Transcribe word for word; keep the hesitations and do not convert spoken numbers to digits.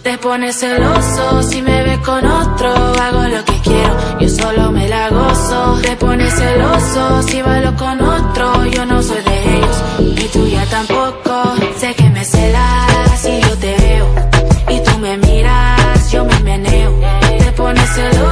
Te pones celoso si me ves con otro. Hago lo que quiero, yo solo me la gozo. Te pones celoso si bailo con otro. Yo no soy de ellos, ni tuya tampoco. Sé que me celas si yo te veo y tú me miras, yo me meneo. Te pones celoso